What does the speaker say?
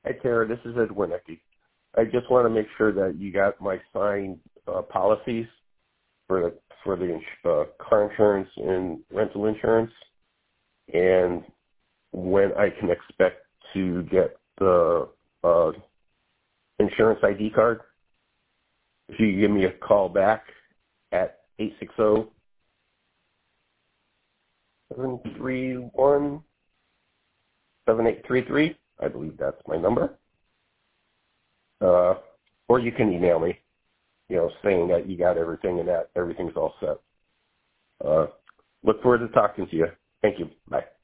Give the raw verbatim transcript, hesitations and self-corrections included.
Hi, Tara. This is Ed Winicki. I just want to make sure that you got my signed uh, policies for the for the uh, car insurance and rental insurance, and when I can expect to get the uh, insurance I D card. If you give me a call back at eight six zero, seven three one, seven eight three three, I believe that's my number. Uh, or you can email me, you know, saying that you got everything and that everything's all set. Uh, look forward to talking to you. Thank you. Bye.